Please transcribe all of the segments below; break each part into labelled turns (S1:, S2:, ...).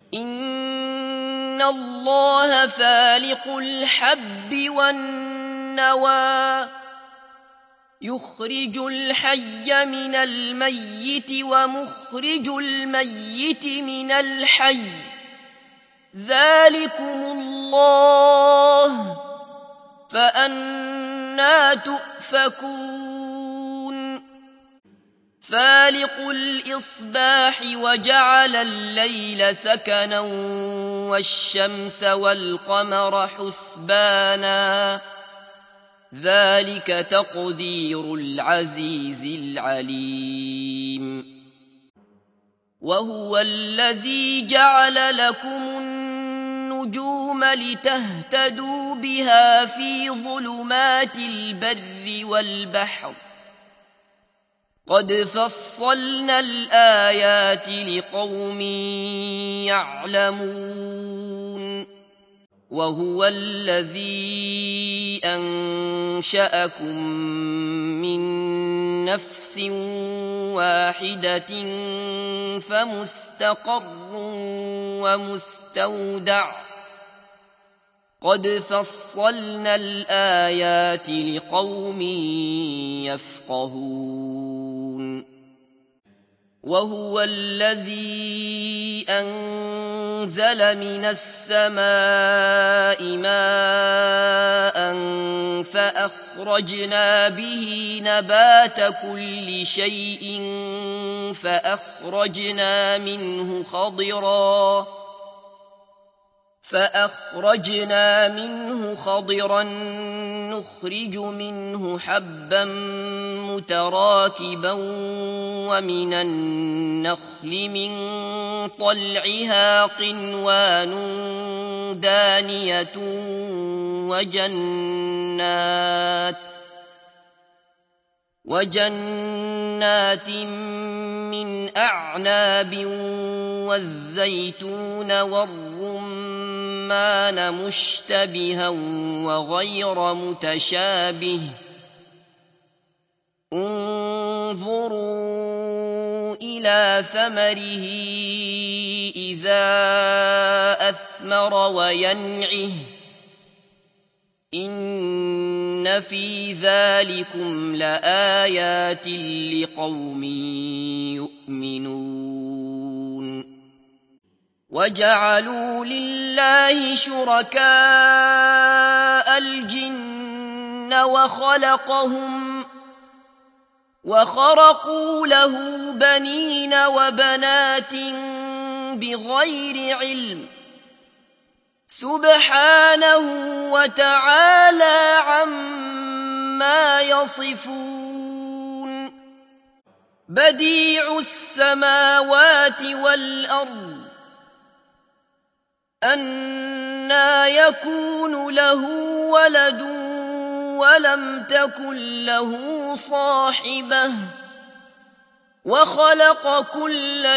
S1: إن الله فالق الحب والنوى يخرج الحي من الميت ومخرج الميت من الحي ذلكم الله فأنى تؤفكون فالق الإصباح وجعل الليل سكنا والشمس والقمر حسبانا ذلك تقدير العزيز العليم وهو الذي جعل لكم النجوم لتهتدوا بها في ظلمات البر والبحر قد فصلنا الآيات لقوم يعلمون وهو الذي أنشأكم من نفس واحدة فمستقر ومستودع قد فصلنا الآيات لقوم يفقهون وهو الذي أنزل من السماء ماء فأخرجنا به نبات كل شيء فأخرجنا منه خضرا نخرج منه حبا متراكبا ومن النخل من طلعها قنوان دانية وجنات من أعناب والزيتون والرمان مشتبها وغير متشابه انظروا إلى ثمره إذا أثمر وينعه إن في ذلكم لآيات لقوم يؤمنون وجعلوا لله شركاء الجن وخرقوا له بنين وبنات بغير علم سبحانه وتعالى عما يصفون بديع السماوات والأرض أنى يكون له ولد ولم تكن له صاحبة وخلق كل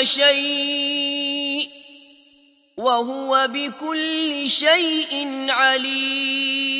S1: شيء وهو بكل شيء عليم